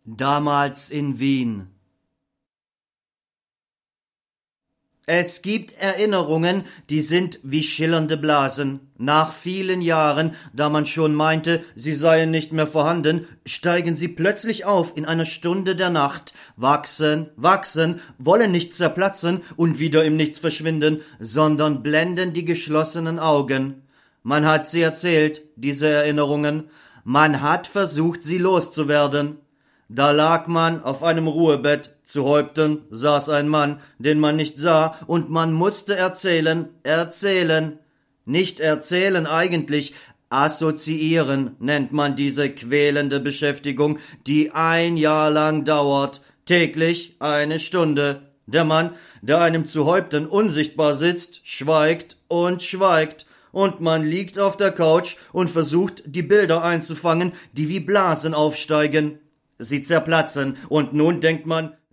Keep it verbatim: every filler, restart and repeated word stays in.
Damals in Wien. Es gibt Erinnerungen, die sind wie schillernde Blasen. Nach vielen Jahren, da man schon meinte, sie seien nicht mehr vorhanden, steigen sie plötzlich auf in einer Stunde der Nacht, wachsen, wachsen, wollen nicht zerplatzen und wieder im Nichts verschwinden, sondern blenden die geschlossenen Augen. Man hat sie erzählt, diese Erinnerungen. Man hat versucht, sie loszuwerden. Da lag man auf einem Ruhebett, zu Häupten saß ein Mann, den man nicht sah, und man musste erzählen, erzählen. Nicht erzählen eigentlich, assoziieren nennt man diese quälende Beschäftigung, die ein Jahr lang dauert, täglich eine Stunde. Der Mann, der einem zu Häupten unsichtbar sitzt, schweigt und schweigt, und man liegt auf der Couch und versucht, die Bilder einzufangen, die wie Blasen aufsteigen. Sie zerplatzen, und nun denkt man,